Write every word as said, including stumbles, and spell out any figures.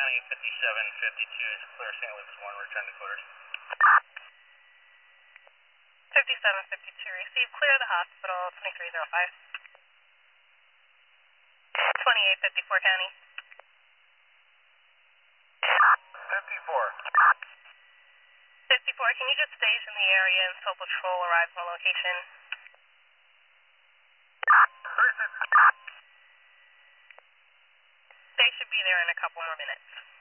County, fifty-seven fifty-two is clear, Saint Luke's one, return to quarters. fifty-seven fifty-two, receive, clear the hospital, twenty-three oh five. twenty-eight fifty-four County. fifty-four. fifty-four, can you just stage in the area until patrol arrives on location? three fifty. They should be there in a couple more minutes.